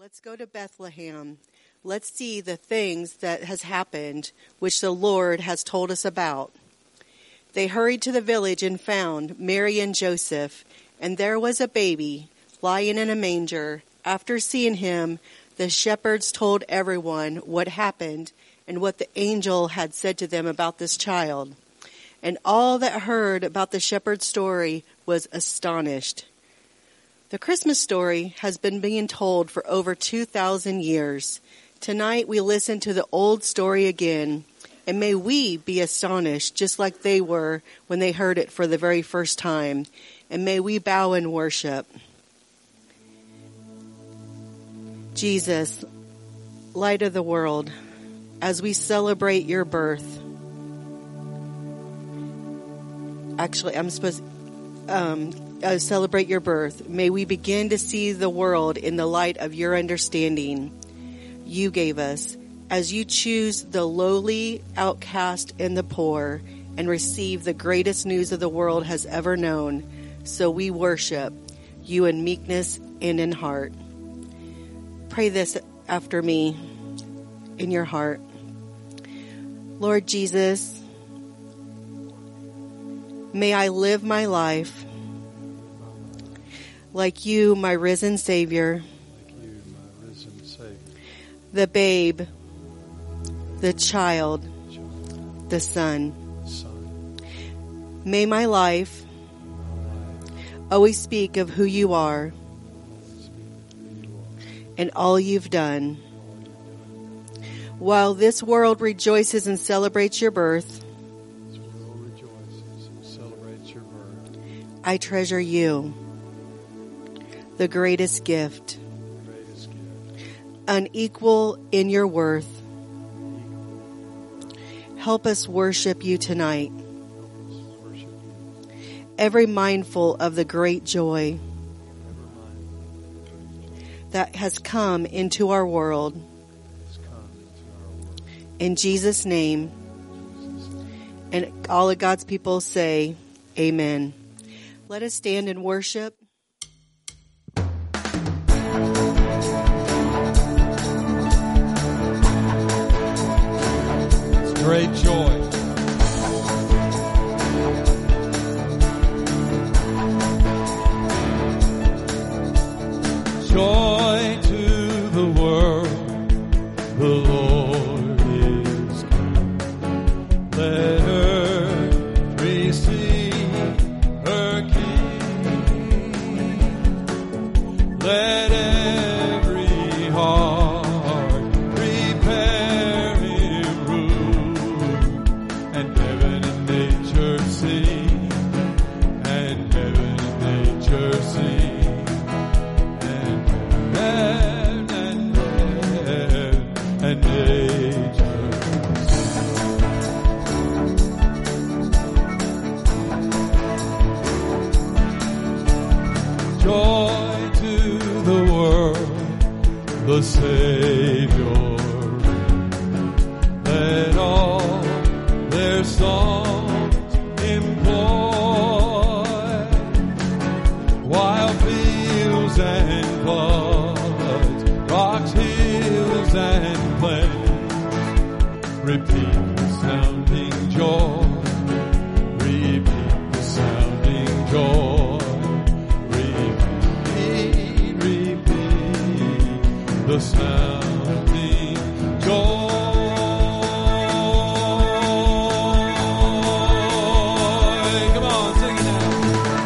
Let's go to Bethlehem. Let's see the things that has happened, which the Lord has told us about. They hurried to the village and found Mary and Joseph, and there was a baby lying in a manger. After seeing him, the shepherds told everyone what happened and what the angel had said to them about this child. And all that heard about the shepherd's story was astonished. The Christmas story has been being told for over 2,000 years. Tonight we listen to the old story again, and may we be astonished just like they were when they heard it for the very first time. And may we bow in worship. Jesus, light of the world, as we celebrate your birth. Actually, I'm supposed celebrate your birth. May we begin to see the world in the light of your understanding you gave us, as you choose the lowly, outcast, and the poor, and receive the greatest news of the world has ever known. So we worship you in meekness and in heart. Pray this after me in your heart. Lord Jesus, may I live my life like you, my risen Savior, the babe, the child, the Son. May my life always speak of who you are and all you've done. While this world rejoices and celebrates your birth, I treasure you, the greatest gift, unequal in your worth. Help us worship you tonight, ever mindful of the great joy that has come into our world. In Jesus' name, and all of God's people say, amen. Let us stand and worship. It's great joy. Joy to the world, the Lord is come. Let earth receive her King. Let every heart prepare him room, and heaven and nature sing, and heaven and nature sing. Joy to the world, the Savior. Let all their songs employ, while fields and floods, rocks, hills, and plains repeat the sounding joy, repeat the sounding joy. The sounding joy. Come on, sing it now.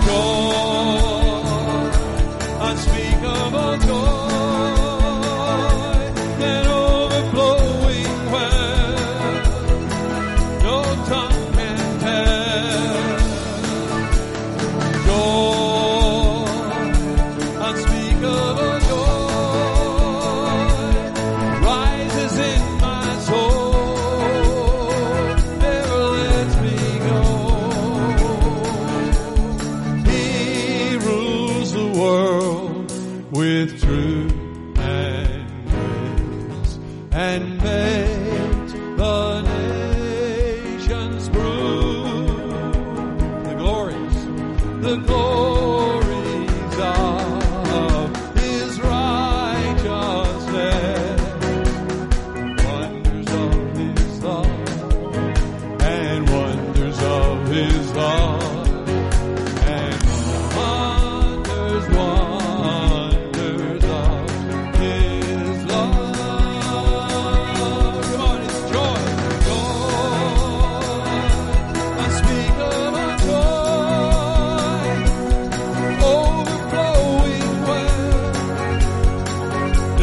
Joy, unspeakable joy, and overflowing well, no tongue can tell. Joy, unspeakable joy. With truth and grace, and makes the nations prove the glories of his righteousness.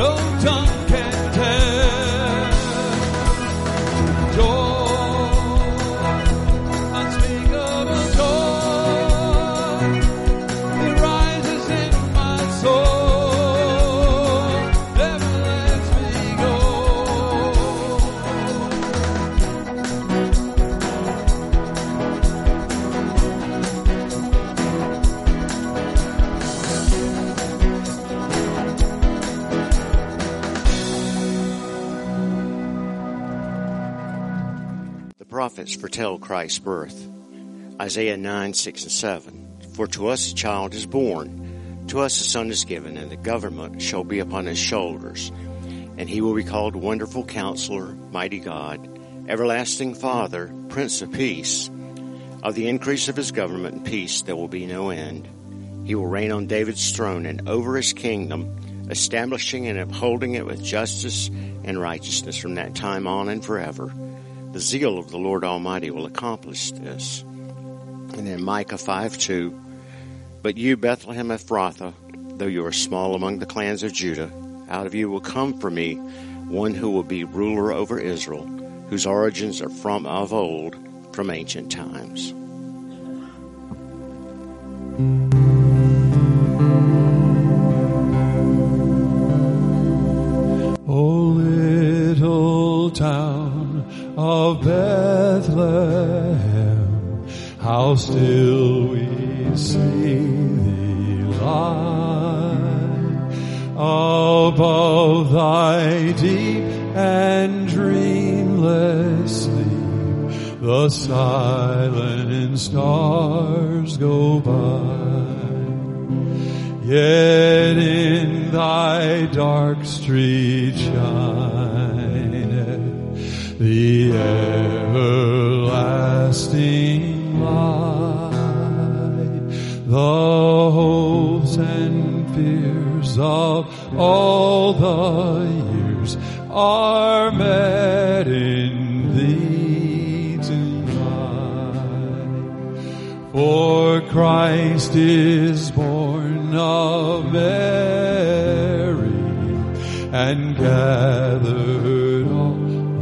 no tongue can tell. Joy, unspeakable joy, it rises in my soul, never lets me go. The prophets foretell Christ's birth. Isaiah 9:6-7. For to us a child is born, to us a son is given, and the government shall be upon his shoulders. And he will be called Wonderful Counselor, Mighty God, Everlasting Father, Prince of Peace. Of the increase of his government and peace there will be no end. He will reign on David's throne and over his kingdom, establishing and upholding it with justice and righteousness from that time on and forever. The zeal of the Lord Almighty will accomplish this. And then Micah 5:2. But you, Bethlehem Ephrathah, though you are small among the clans of Judah, out of you will come for me one who will be ruler over Israel, whose origins are from of old, from ancient times. O little town of Bethlehem, how still we see thee lie above thy deep and dreamless sleep. The silent stars go by, yet in thy dark street shineth the everlasting light. The hopes and fears of all the years are met in thee tonight. For Christ is born of Mary and gathered all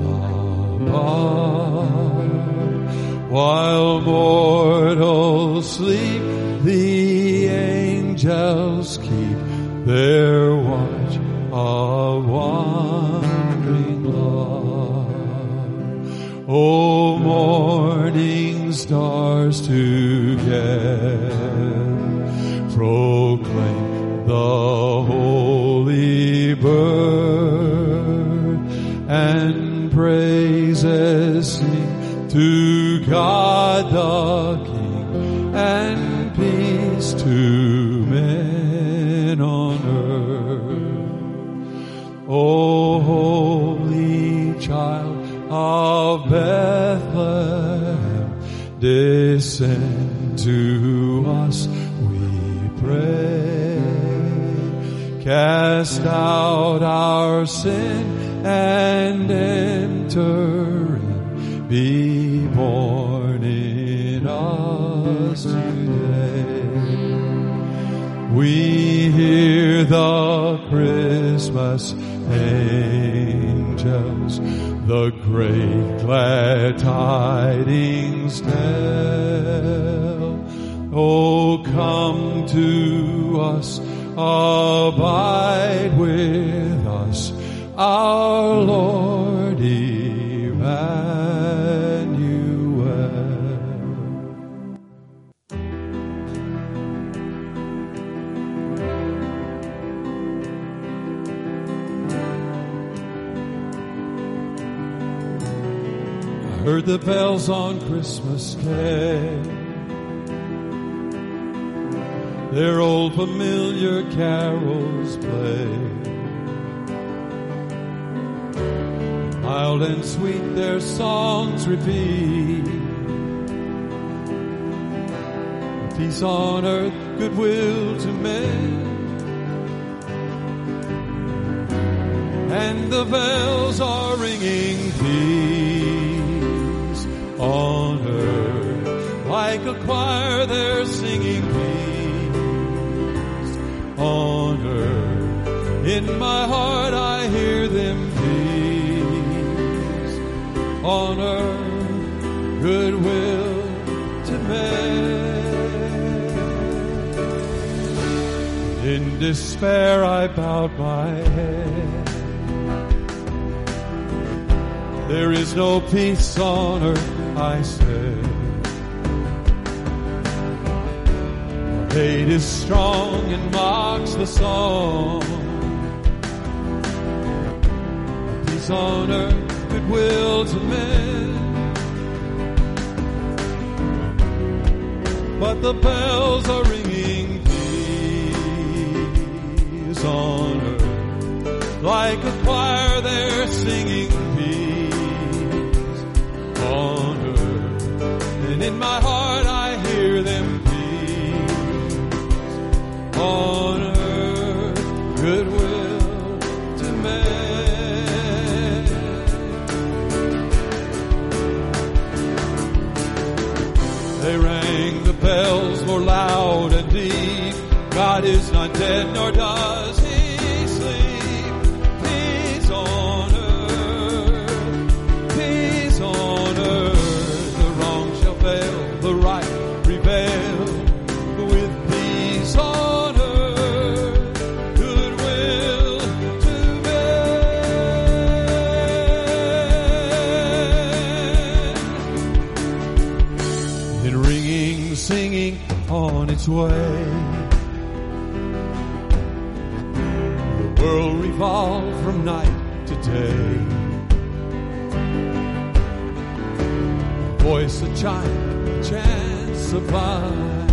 above. While mortals sleep, the angels keep their watch of wondering love. O morning stars together proclaim the holy birth, and praises sing to God the King, and peace to men on earth. O holy child of Bethlehem, descend to us, we pray. Cast out our sin and enter in. Be born in us today. We hear the Christmas angels, the great glad tidings tell. Oh, come to us, abide with us, our Lord Emmanuel. I heard the bells on Christmas Day, their old familiar carols play. Mild and sweet their songs repeat. Peace on earth, goodwill to men. And the bells are ringing peace on earth. Like a choir they're singing peace on earth. In my my heart I hear them peace on earth, goodwill to men. In despair I bowed my head. There is no peace on earth, I said. Hate is strong and mocks the song. Peace on earth, goodwill to men. But the bells are ringing peace on earth. Like a choir they're singing peace on earth. And in my heart I hear them on earth, goodwill to men. They rang the bells more loud and deep. God is not dead, nor does he sleep. Peace on earth, peace on earth. The wrong shall fail, the right prevail. With peace on on its way. The world revolved from night to day. A voice, a chime, a chant sublime.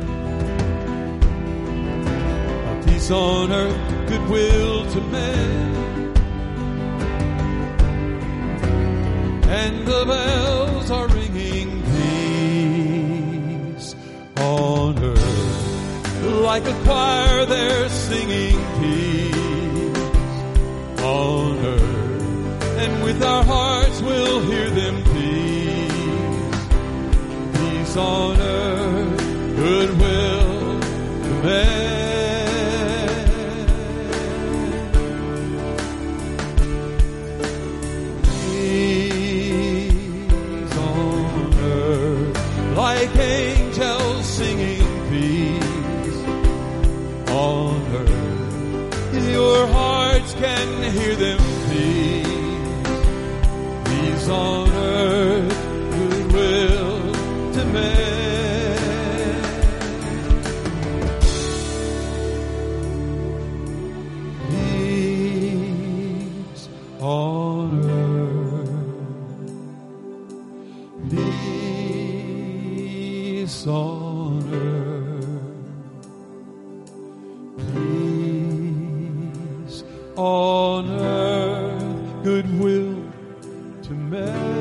A peace on earth, goodwill to men. And the bells are ringing on earth, like a choir they're singing peace on earth, and with our hearts we'll hear them peace on earth, goodwill to men. Peace on earth, like angels singing peace on earth. Your hearts can hear them peace on earth, goodwill to men. Peace on earth, peace on earth, peace on earth, goodwill to men.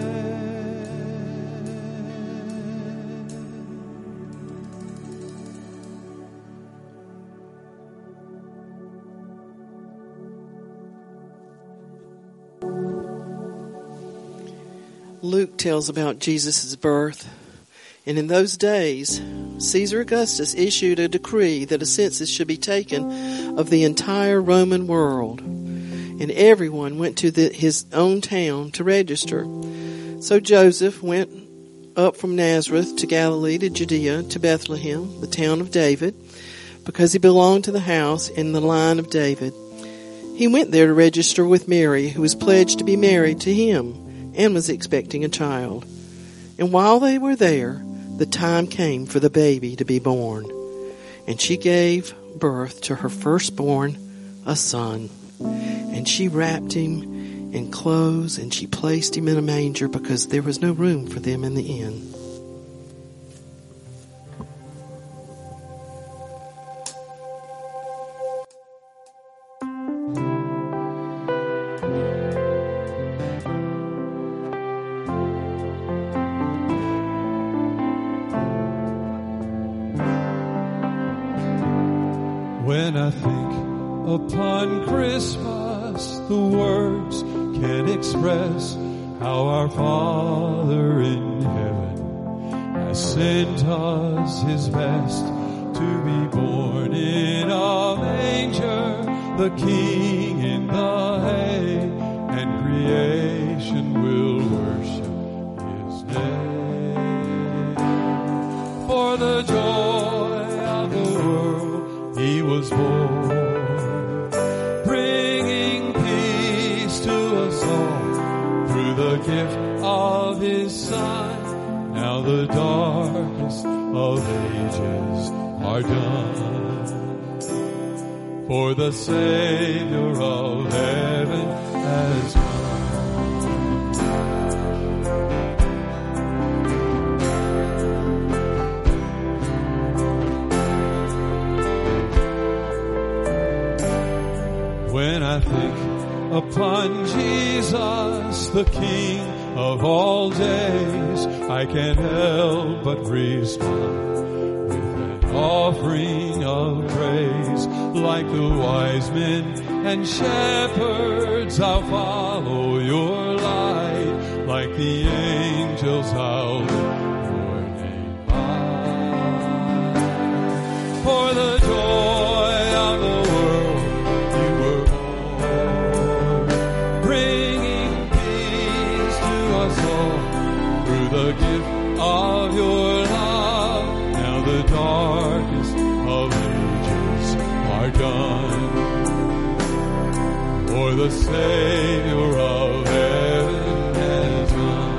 Luke tells about Jesus' birth. And in those days, Caesar Augustus issued a decree that a census should be taken of the entire Roman world. And everyone went to his own town to register. So Joseph went up from Nazareth to Galilee, to Judea, to Bethlehem, the town of David, because he belonged to the house in the line of David. He went there to register with Mary, who was pledged to be married to him and was expecting a child. And while they were there, the time came for the baby to be born. And she gave birth to her firstborn, a son. And she wrapped him in clothes, and she placed him in a manger because there was no room for them in the inn. When I think upon Christmas, the words can't express how our Father in heaven has sent us his best to be born in a manger the King in the hay, and creation will worship his name. For the joy of the world he was born, bringing peace to us all through the gift of his Son. Now the darkest of ages are done. For the Savior of heaven has come. When I think upon Jesus, the King of all days, I can't help but respond offering of praise. Like the wise men and shepherds, I'll follow your light. Like the angels, I'll lift your name high. For the joy of the world you were born, bringing peace to us all through the gift of your love. Now the darkest of ages are done. For the Savior of heaven has come.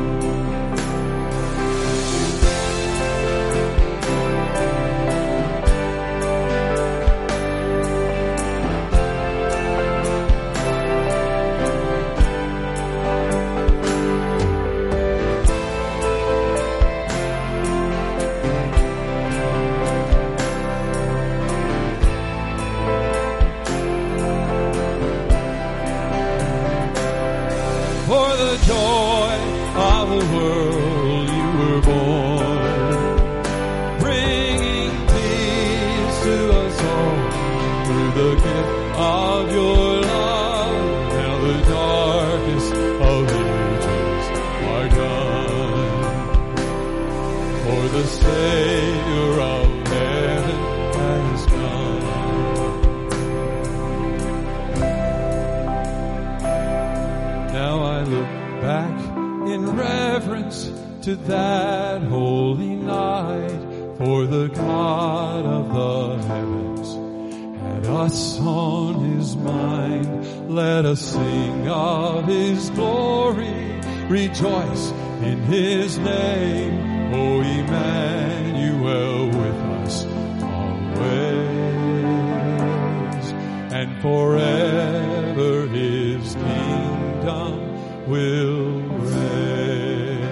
For the joy of the world you were born, bringing peace to us all through the gift of your love. Now the darkest of ages are done. For the Savior of heaven has come. Now I look back in reverence to that holy night, for the God of the heavens had us on his mind. Let us sing of his glory, rejoice in his name. O Emmanuel, with us always, and forever his kingdom will reign.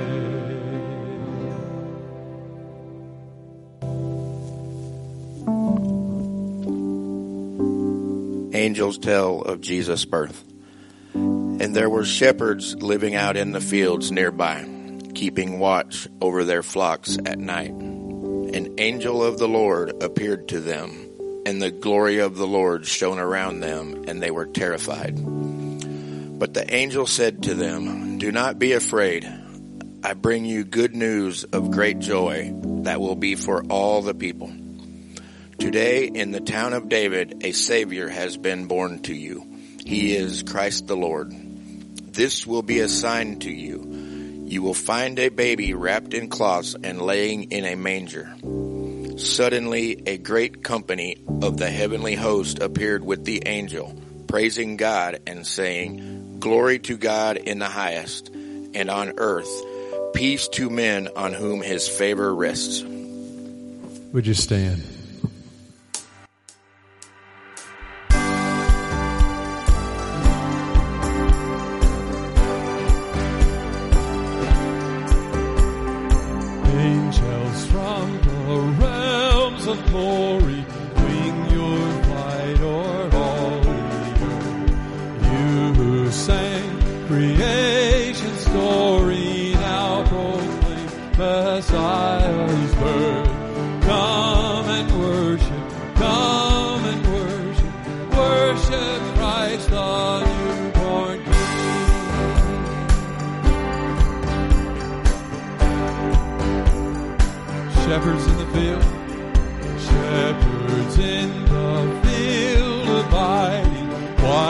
Angels tell of Jesus' birth. And there were shepherds living out in the fields nearby, keeping watch over their flocks at night. An angel of the Lord appeared to them, and the glory of the Lord shone around them, and they were terrified. But the angel said to them, "Do not be afraid. I bring you good news of great joy that will be for all the people. Today in the town of David a Savior has been born to you. He is Christ the Lord. This will be a sign to you. You will find a baby wrapped in cloths and laying in a manger." Suddenly a great company of the heavenly host appeared with the angel, praising God and saying, "Glory to God in the highest, and on earth peace to men on whom his favor rests." Would you stand? Angels from the realms of glory, wing your flight o'er all the earth. You who sang creation's story, now proclaim Messiah's birth. Come and worship, worship Christ the newborn King. Shepherds in the field, shepherds in the field abide.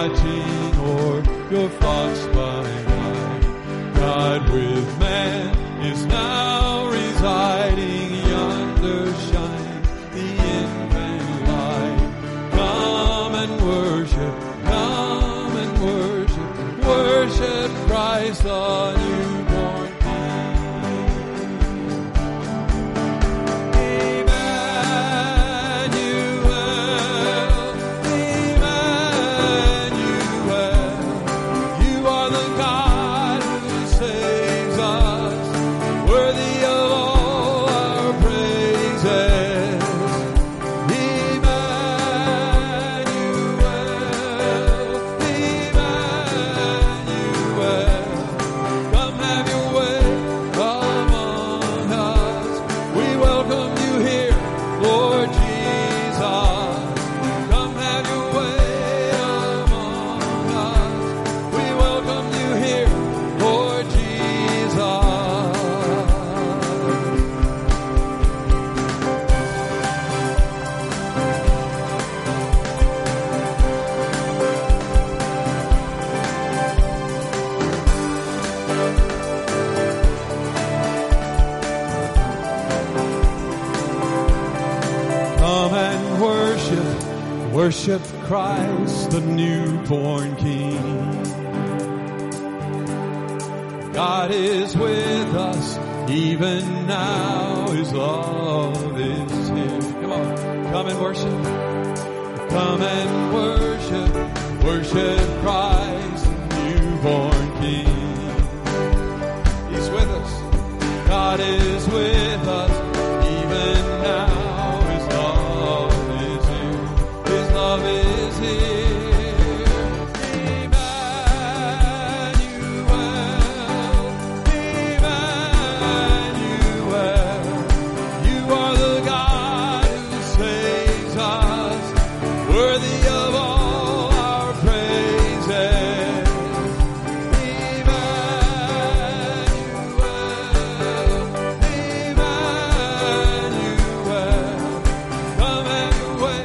watching o'er your flocks by night. God with man is now residing yonder, shine the infant light. Come and worship, worship Christ the newborn King. Emmanuel, Emmanuel, you are the God who saves us, worthy of all our praises. Come have your way among us. We welcome you here, Lord Jesus. Come have your way among us. We welcome you here, Lord Jesus. Come and worship Christ, the newborn King. God is with us, even now His love is here. Come on, come and worship. Come and worship Christ, the newborn King. He's with us. God is with us, even now. Love is here. Emmanuel, Emmanuel, you are the God who saves us, worthy of all our praises. Emmanuel, Emmanuel, come and your way.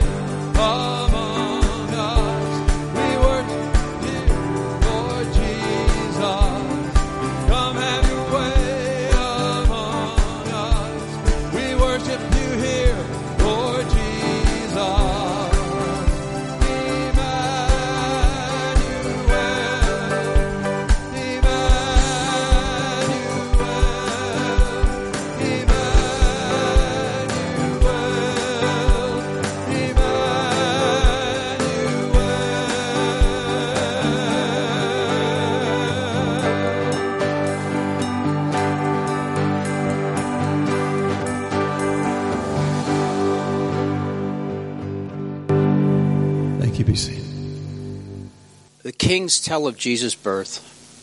The kings tell of Jesus' birth.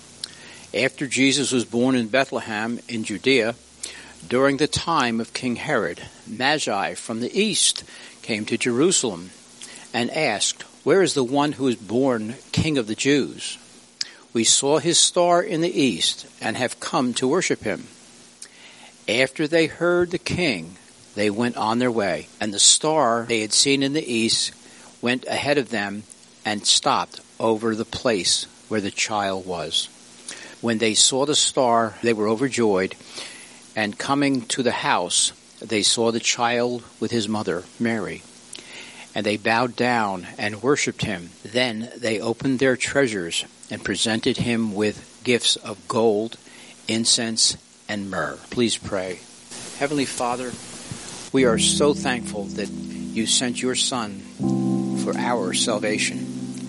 After Jesus was born in Bethlehem in Judea, during the time of King Herod, Magi from the east came to Jerusalem and asked, "Where is the one who is born King of the Jews? We saw his star in the east and have come to worship him." After they heard the king, they went on their way, and the star they had seen in the east went ahead of them and stopped over the place where the child was. When they saw the star, they were overjoyed, and coming to the house, they saw the child with his mother, Mary. And they bowed down and worshipped him. Then they opened their treasures and presented him with gifts of gold, incense, and myrrh. Please pray. Heavenly Father, we are so thankful that you sent your Son for our salvation.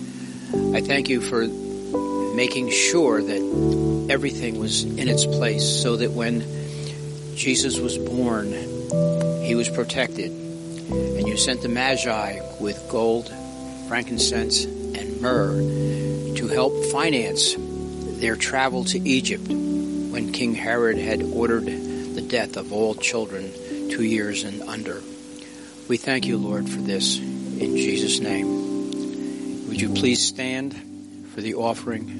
I thank you for making sure that everything was in its place so that when Jesus was born, he was protected. And you sent the Magi with gold, frankincense, and myrrh to help finance their travel to Egypt when King Herod had ordered the death of all children 2 years and under. We thank you, Lord, for this in Jesus' name. Would you please stand for the offering?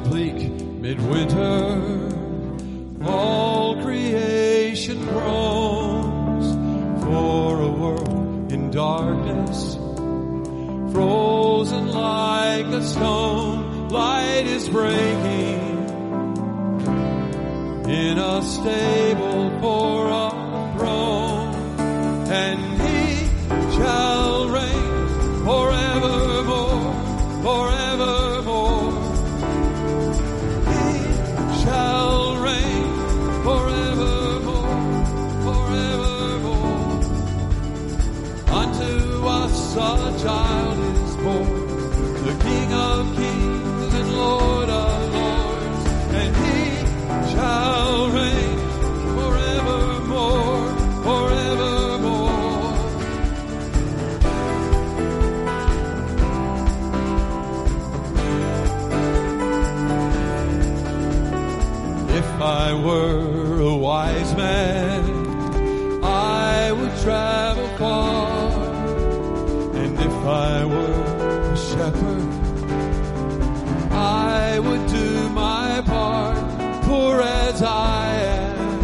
bleak midwinter, all creation groans for a world in darkness, frozen like a stone. Light is breaking in a stable for a throne, and he shall reign forevermore, forevermore. He shall reign forevermore, forevermore. Unto us a child is born, the King of kings and Lord of lords, and he shall reign forevermore, forevermore. If I were a wise man, I would travel far, and if I were a shepherd, I would do my part. Poor as I am,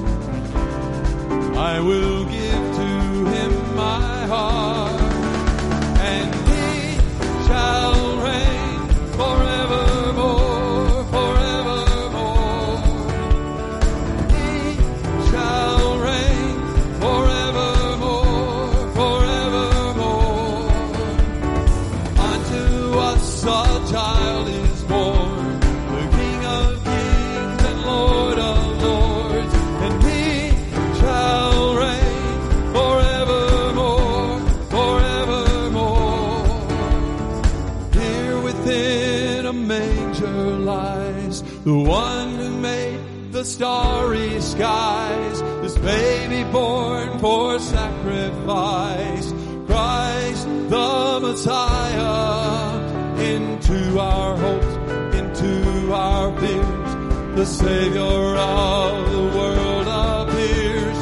I will give to him my heart, and he shall reign forevermore, forevermore. He shall reign forevermore, forevermore. Unto us a child is born, the King of kings and Lord of lords, and he shall reign forevermore, forevermore. Here within a manger lies the one who made the starry skies, this baby born for sacrifice, Christ the Messiah. Into our hopes, into our fears, the Savior of the world appears.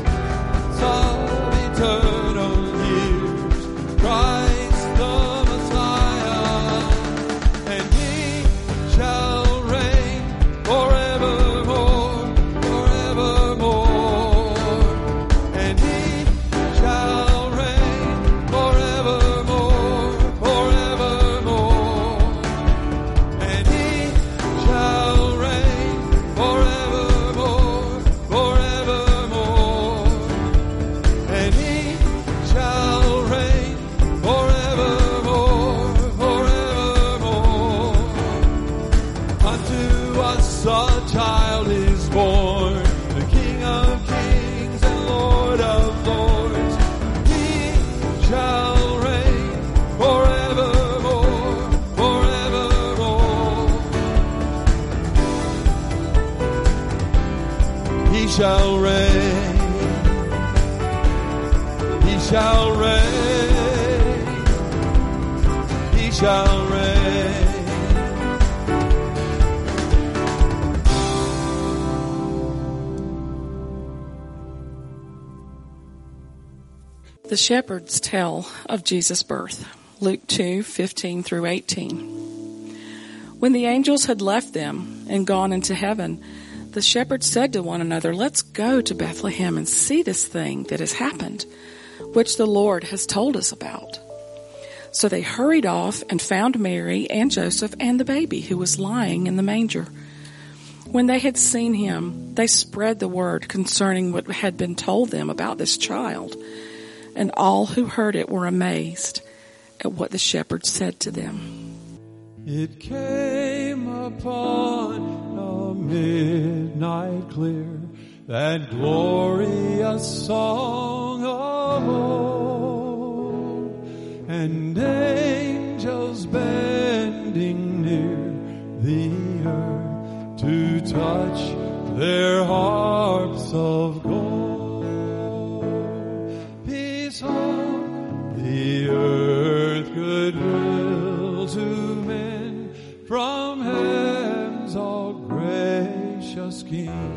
Of eternal years, Christ the Messiah, and he shall reign forevermore, forevermore, and he shall reign forevermore, forevermore, and he shall reign forevermore, forevermore, and he shall reign forevermore, forevermore. Unto us a child is born, the King of kings and Lord of lords. He shall reign forevermore, forevermore. He shall reign. He shall reign. He shall reign. The shepherds tell of Jesus' birth. Luke 2:15 through 18. When the angels had left them and gone into heaven, the shepherds said to one another, "Let's go to Bethlehem and see this thing that has happened, which the Lord has told us about." So they hurried off and found Mary and Joseph and the baby who was lying in the manger. When they had seen him, they spread the word concerning what had been told them about this child. And all who heard it were amazed at what the shepherds said to them. It came upon a midnight clear, that glorious song of old, and angels bending near the earth to touch their harps of gold. Peace on the earth, goodwill to men, from heaven's all gracious King.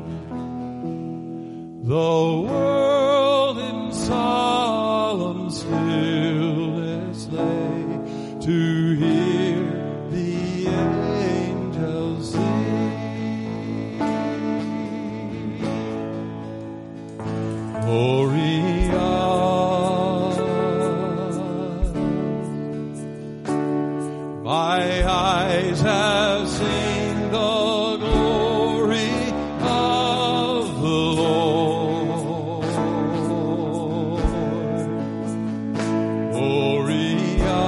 The world in solemn stillness lay to hear the angels My eyes have seen the glory of the Lord. Gloria.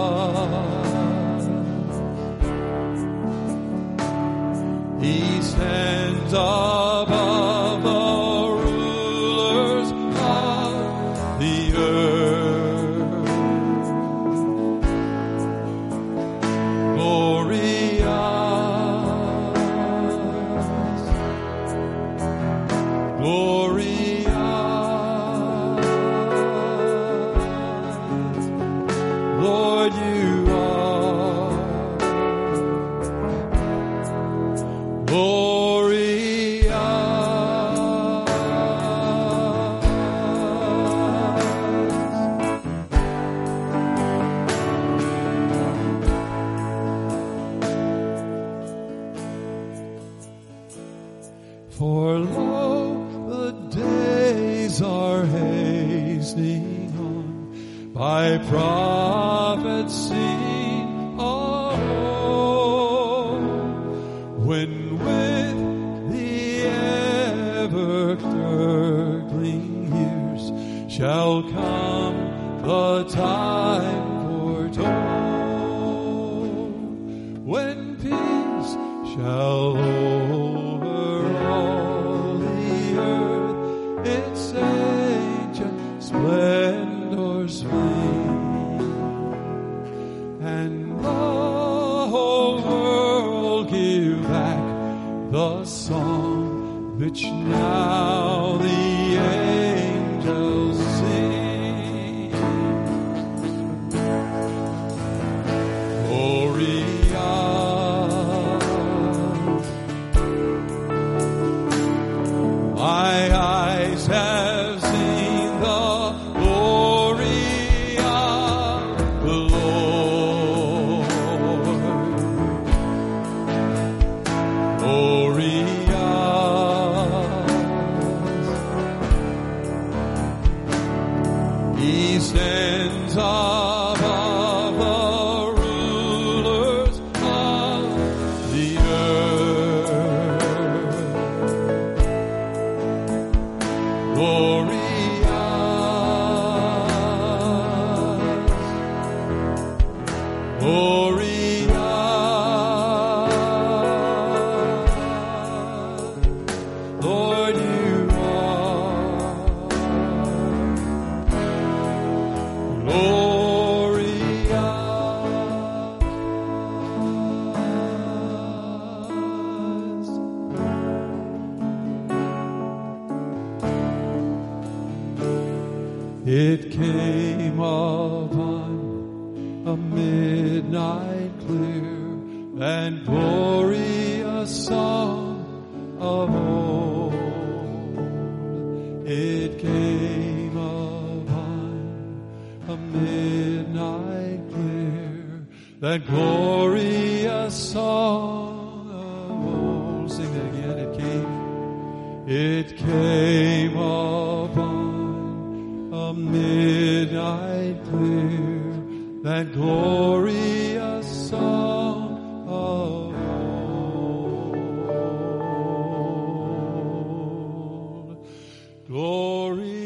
He stands above the rulers of the earth. Lord, you are For lo, the days are hastening on, by prophets seen of old, when with the ever-curdling years shall come the time foretold, when peace shall over all the earth its ancient splendors fling, and the whole world give back the song which now the angels sing. Gloria. My eyes have seen the glory of the Lord. Gloria. He stands above the rulers of the earth. Gloria. Gloria. Lord, you are Gloria. It came upon a midnight clear and glorious song of old. It came upon a midnight clear, that glorious song of old. Sing that again. It came upon a midnight clear, that glorious song of old. Gloria.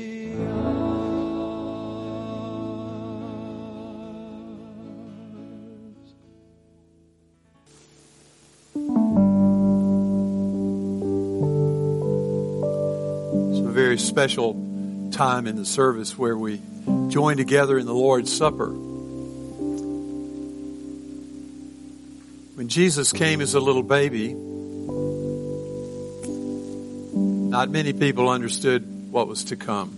It's a very special time in the service where we join together in the Lord's Supper. When Jesus came as a little baby, not many people understood what was to come.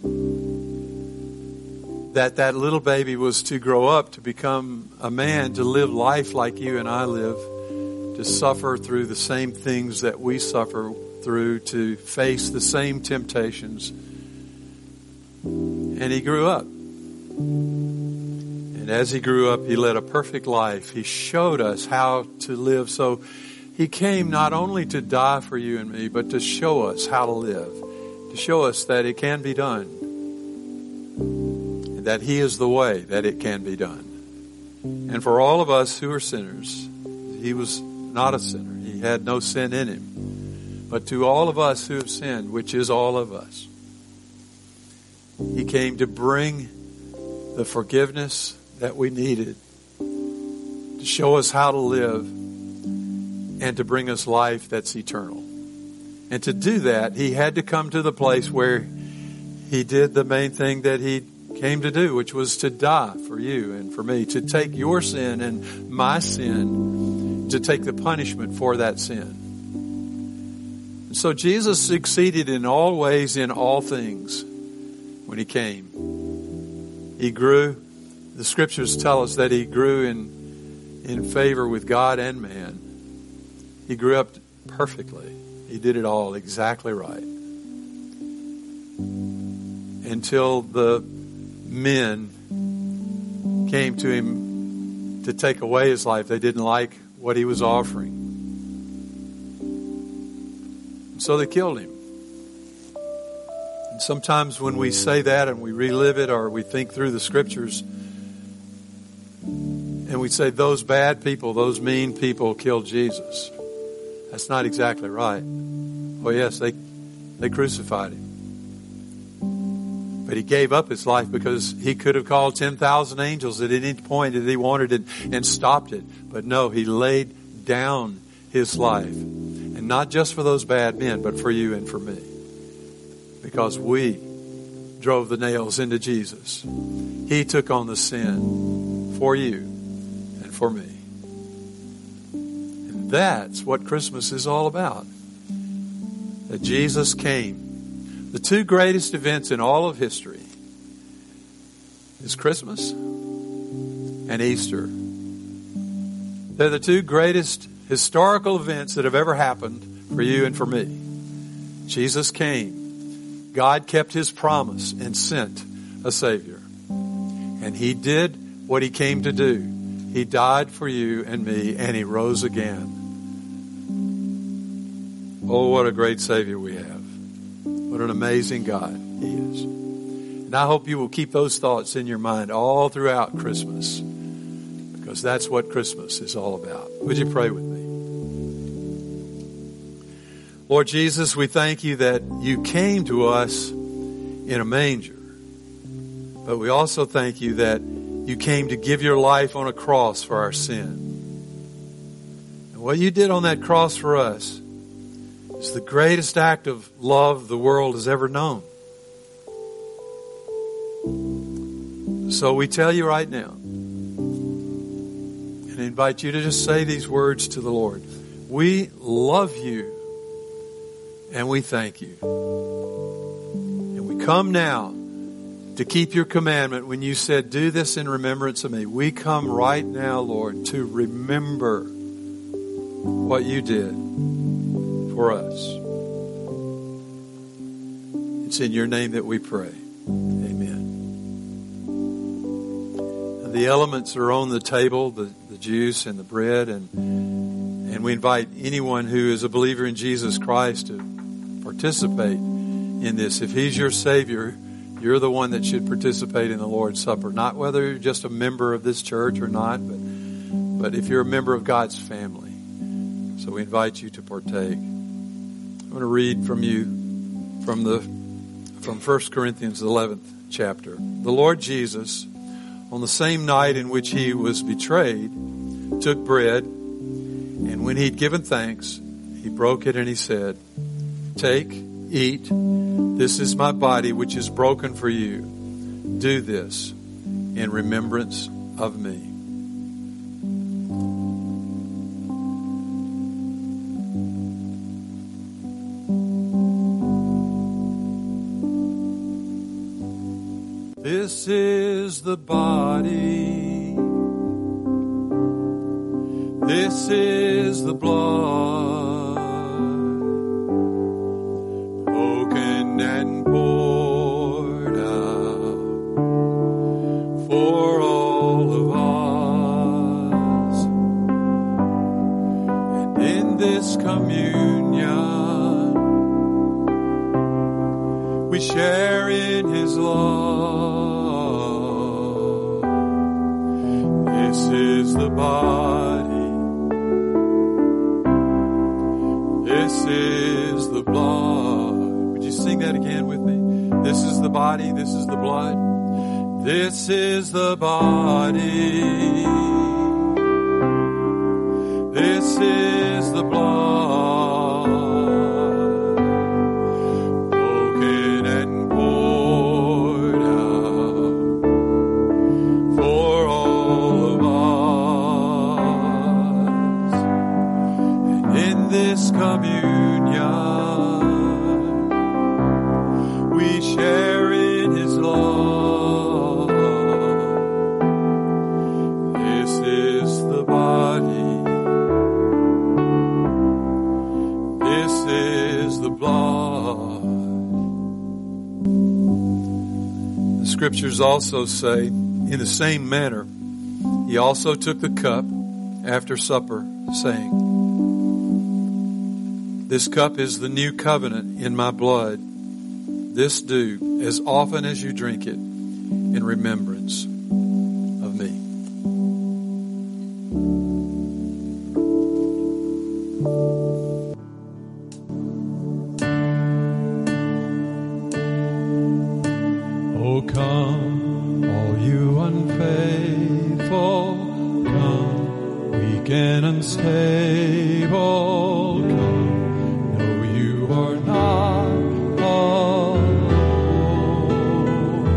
That little baby was to grow up, to become a man, to live life like you and I live, to suffer through the same things that we suffer through, to face the same temptations. And he grew up. And as he grew up, he led a perfect life. He showed us how to live. So he came not only to die for you and me, but to show us how to live, to show us that it can be done, and that he is the way that it can be done. And for all of us who are sinners, he was not a sinner. He had no sin in him. But to all of us who have sinned, which is all of us, he came to bring the forgiveness that we needed, to show us how to live, and to bring us life that's eternal. And to do that, he had to come to the place where he did the main thing that he came to do, which was to die for you and for me, to take your sin and my sin, to take the punishment for that sin. And so Jesus succeeded in all ways, in all things, when he came. He grew. The scriptures tell us that he grew in favor with God and man. He grew up perfectly. He did it all exactly right. Until the men came to him to take away his life. They didn't like what he was offering. So they killed him. And sometimes when we say that and we relive it, or we think through the scriptures and we say those bad people, those mean people killed Jesus, that's not exactly right. Oh yes, they crucified him. But he gave up his life because he could have called 10,000 angels at any point that he wanted it and stopped it. But no, he laid down his life. And not just for those bad men, but for you and for me. Because we drove the nails into Jesus. He took on the sin for you and for me. And that's what Christmas is all about. That Jesus came. The two greatest events in all of history is Christmas and Easter. They're the two greatest historical events that have ever happened for you and for me. Jesus came. God kept his promise and sent a Savior. And he did what he came to do. He died for you and me, and he rose again. Oh, what a great Savior we have. What an amazing God he is. And I hope you will keep those thoughts in your mind all throughout Christmas, because that's what Christmas is all about. Would you pray with me? Lord Jesus, we thank you that you came to us in a manger. But we also thank you that you came to give your life on a cross for our sin. And what you did on that cross for us is the greatest act of love the world has ever known. So we tell you right now, and invite you to just say these words to the Lord. We love you, and we thank you. And we come now to keep your commandment when you said, do this in remembrance of me. We come right now, Lord, to remember what you did for us. It's in your name that we pray. Amen. And the elements are on the table, the juice and the bread, and we invite anyone who is a believer in Jesus Christ to participate in this. If he's your Savior, you're the one that should participate in the Lord's Supper. Not whether you're just a member of this church or not, but if you're a member of God's family. So we invite you to partake. I'm going to read from you from 1 Corinthians 11th chapter. The Lord Jesus, on the same night in which he was betrayed, took bread, and when he'd given thanks, he broke it and he said, take, eat, this is my body which is broken for you. Do this in remembrance of me. This is the body. This is the blood, broken and poured out for all of us. And in this communion, we share in his love. This is the body. This is the blood. Would you sing that again with me? This is the body, this is the blood. This is the body. This is the blood. Broken and poured out for all of us. And in this communion, we share in His love. This is the body. This is the blood. The scriptures also say, in the same manner, He also took the cup after supper, saying, this cup is the new covenant in my blood. This do as often as you drink it in remembrance of me. Oh, come, all you unfaithful, come, weak and unstable, come, no, you are not alone.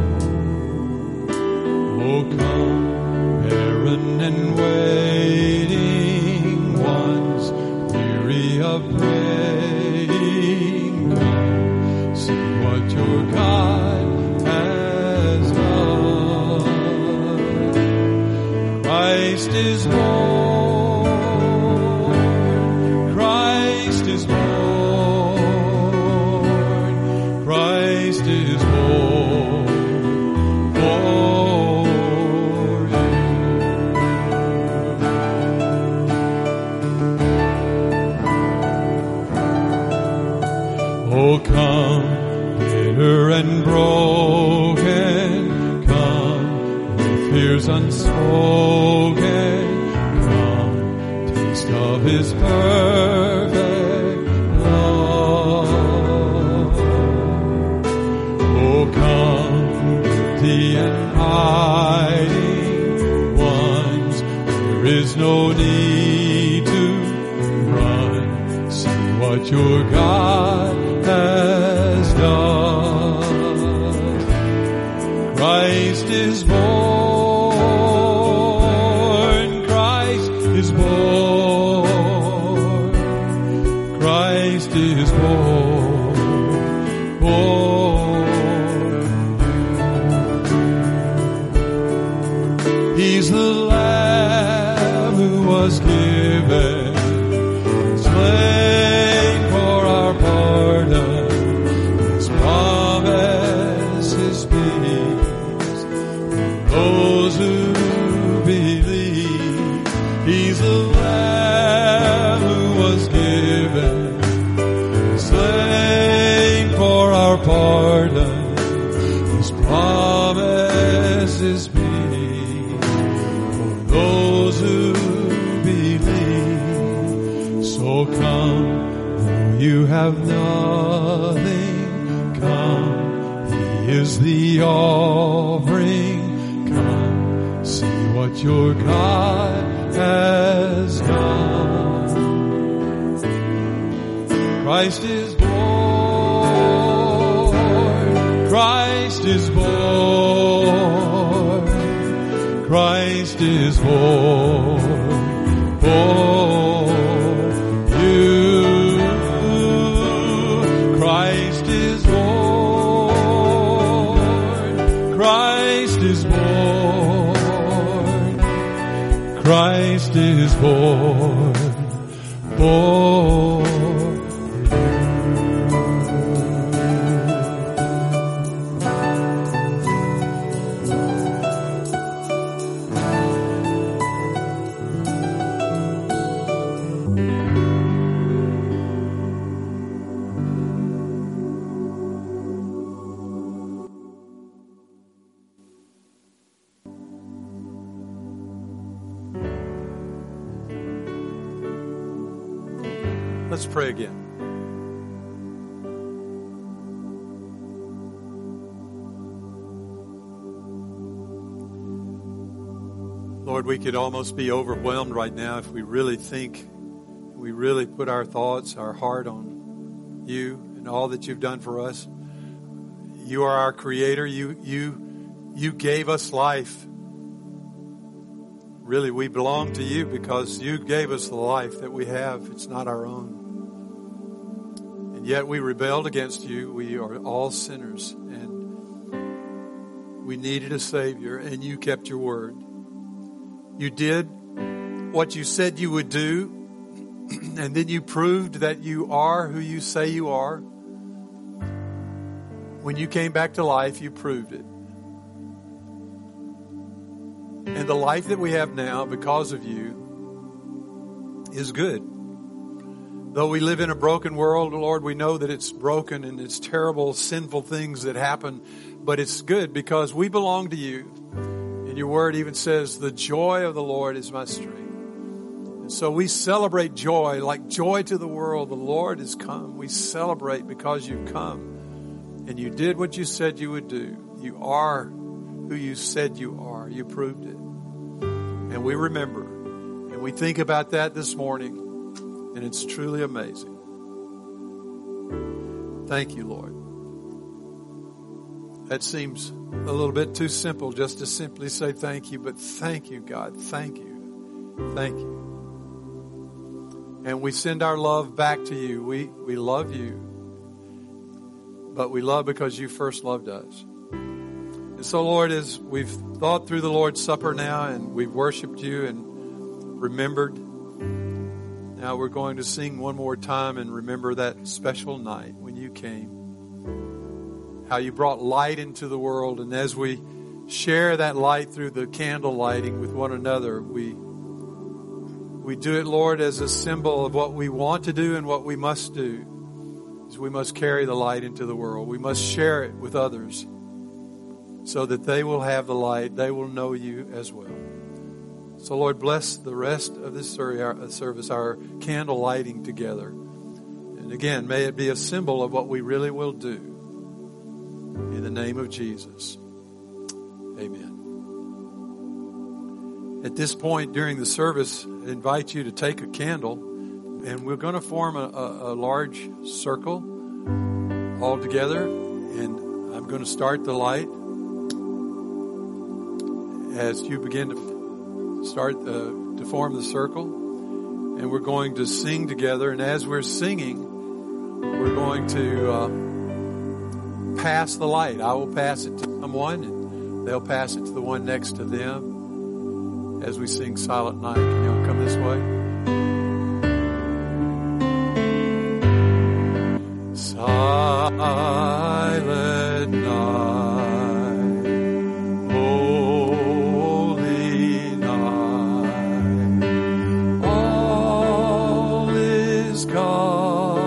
Oh, come, barren and waiting ones, weary of praying, come, see what your God has done. Christ is born. Christ is born. Christ is born for you. Oh, come, bitter and broken, come, with fears unspoken, come, taste of His perfect love. Oh, come, guilty and hiding ones, there is no need to run, see what your God has done. Christ is born. Christ is born. Christ is born. Born. He's the Lamb who was given, slain for our pardon. His promise is peace. Those who believe, He's the Lamb who was given, slain for our pardon. His promise is peace for those who believe. So come, though you have nothing, come, He is the offering. Come, see what your God has done. Christ is born. Christ is born. Christ is born. Born. You. Christ is born. Christ is born. Christ is born. Born. Let's pray again. Lord, we could almost be overwhelmed right now if we really put our thoughts, our heart on you and all that you've done for us. You are our creator. You gave us life. Really, we belong to you because you gave us the life that we have. It's not our own. And yet we rebelled against you. We are all sinners and we needed a Savior, and you kept your word. You did what you said you would do, and then you proved that you are who you say you are. When you came back to life, you proved it. And the life that we have now because of you is good. Though we live in a broken world, Lord, we know that it's broken and it's terrible, sinful things that happen, but it's good because we belong to you. Your word even says, the joy of the Lord is my strength. And so we celebrate joy, like joy to the world. The Lord has come. We celebrate because you've come and you did what you said you would do. You are who you said you are. You proved it. And we remember and we think about that this morning, and it's truly amazing. Thank you, Lord. That seems a little bit too simple just to simply say thank you, but thank you, God. Thank you. Thank you. And we send our love back to you. We love you, but we love because you first loved us. And so, Lord, as we've thought through the Lord's Supper now and we've worshiped you and remembered, now we're going to sing one more time and remember that special night when you came. How you brought light into the world, and as we share that light through the candle lighting with one another, we do it, Lord, as a symbol of what we want to do and what we must do. Is we must carry the light into the world. We must share it with others so that they will have the light. They will know you as well. So, Lord, bless the rest of this service, our candle lighting together. And again, may it be a symbol of what we really will do. In the name of Jesus. Amen. At this point during the service, I invite you to take a candle, and we're going to form a large circle all together, and I'm going to start the light as you begin to start to form the circle, and we're going to sing together, and as we're singing, we're going to pass the light. I will pass it to someone, and they'll pass it to the one next to them as we sing Silent Night. Can y'all come this way? Silent night, holy night, all is gone.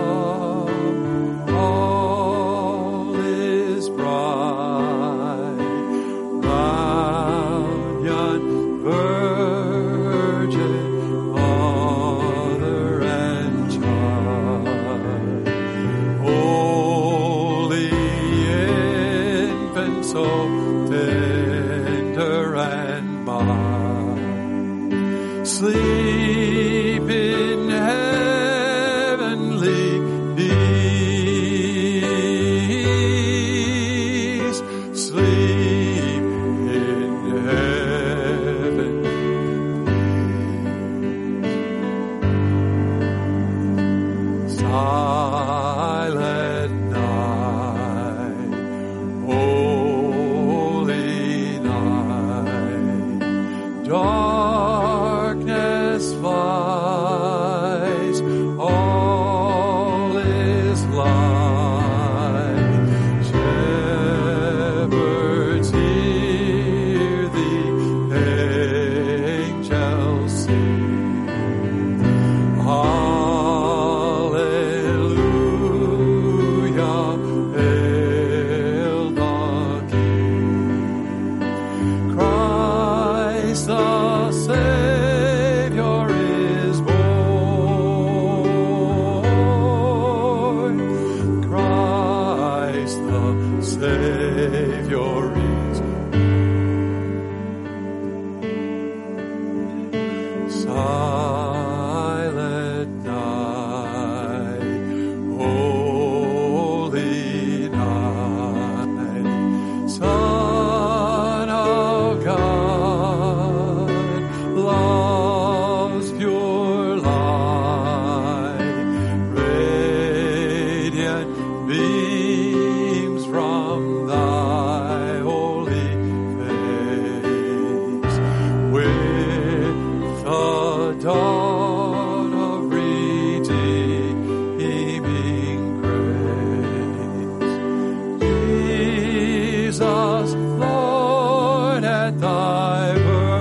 Sleep in heavenly peace. Sleep in heavenly peace. Silent night, holy night, darkness far. Silent night, holy night, Son of God, love's pure light, radiant beams from thy holy face, with the dawn of redeeming grace. Jesus, Lord, at thy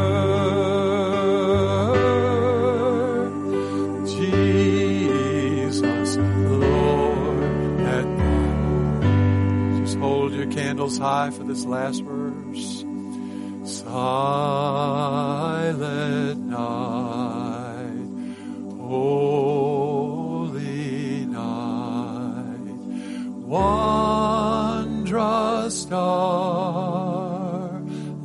birth. Jesus, Lord, at thy birth. Just hold your candles high for this last verse. Silent night, holy night, wondrous star,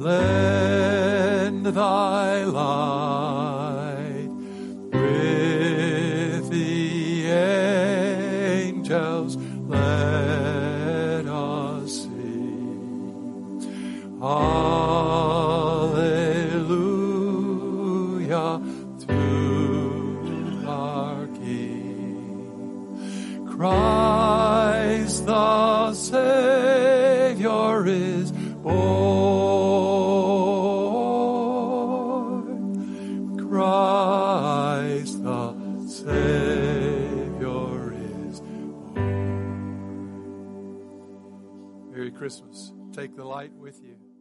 lend thy light with the angels. Let us sing. Hallelujah to our King. Christ the Savior is born. Christ the Savior is born. Merry Christmas. Take the light with you.